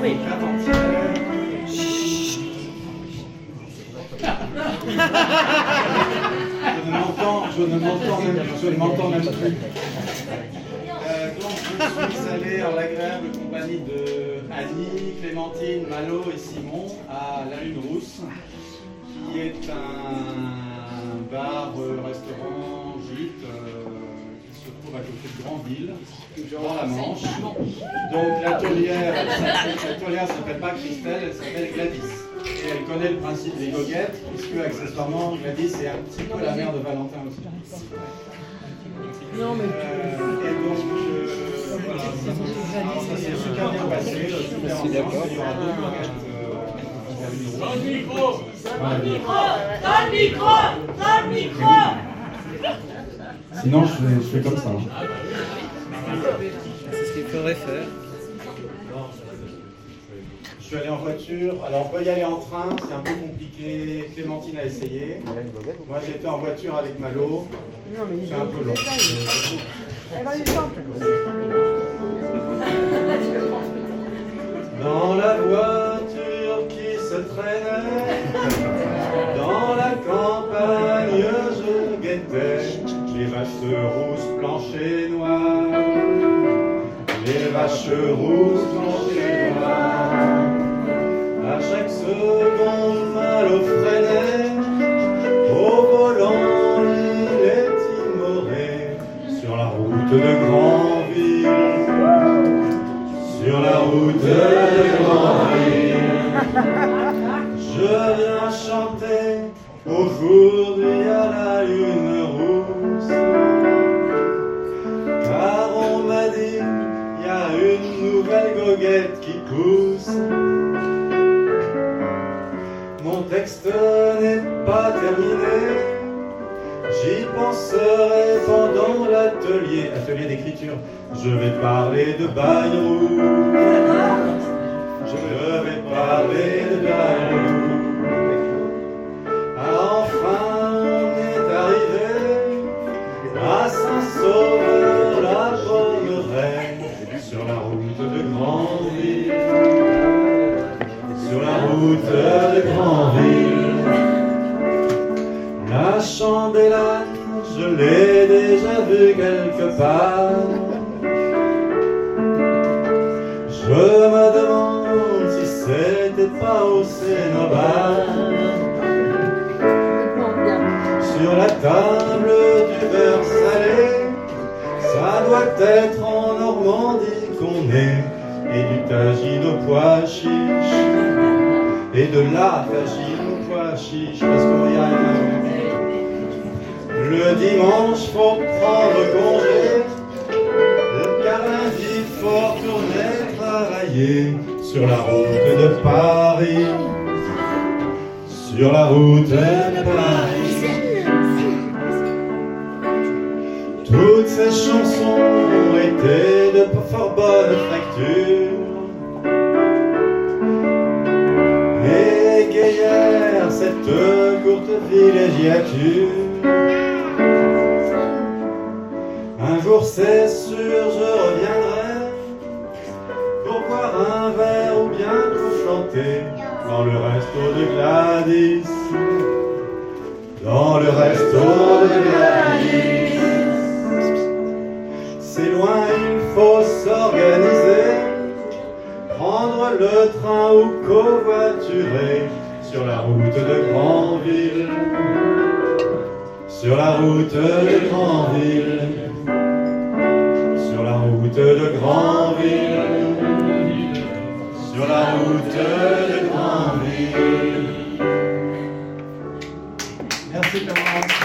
Je ne m'entends même plus. Donc je suis allé en l'agréable compagnie de Annie, Clémentine, Malo et Simon à La Lune Rousse, qui est un bar, restaurant, gîte qui se trouve à côté de Grandville, dans la Manche. Donc l'atelière ne s'appelle pas Christelle, elle s'appelle Gladys. Et elle connaît le principe des goguettes, puisque accessoirement Gladys est un petit peu la mère de Valentin aussi. Non, mais et donc, voilà, ça s'est super bien passé, super ambiance, il y aura d'autres goguettes. Dans le micro! Dans le micro! Dans le micro! Dans le micro! Sinon, je fais comme ça. C'est ce qu'il faudrait faire. Je suis allé en voiture, alors on peut y aller en train, c'est un peu compliqué, Clémentine a essayé. Moi j'étais en voiture avec Malo, c'est un peu long. Dans la voiture qui se traînait, dans la campagne je guettais les vaches rousses, blanches et noires. Les vaches rousses, blanches et noires. À chaque seconde, Malo freinait, au volant il est timoré, sur la route de Grandville, sur la route de Grandville. Je viens chanter aujourd'hui à la lune rousse, car on m'a dit, il y a une nouvelle goguette qui pousse. Mon texte n'est pas terminé, j'y penserai pendant l'atelier d'écriture. Je vais parler de Bayrou, je vais parler de Bayrou. Enfin on est arrivé à Saint-Sauveur, la Pommeraye, sur la route de Grandville. Sur la route de Grandville, la chambellane, je l'ai déjà vue quelque part. Je me demande si c'était pas au Cénobar. Sur la table du beurre salé, ça doit être en Normandie qu'on est, et du tagine aux pois chiches. Et de la tagine aux pois chiches, parce qu'il y a le dimanche faut prendre congé, car lundi faut retourner travailler sur la route de Paris, sur la route de Paris. Toutes ces chansons étaient de fort bonne facture. Égayèrent cette courte villégiature. Un jour c'est sûr je reviendrai pour boire un verre ou bien pour chanter dans le resto de Gladys. Dans le resto de Gladys. C'est loin, il faut s'organiser, prendre le train ou covoiturer sur la route de Grandville, sur la route de Grandville, sur la route de Grandville, sur la route de Grandville. Merci Clément.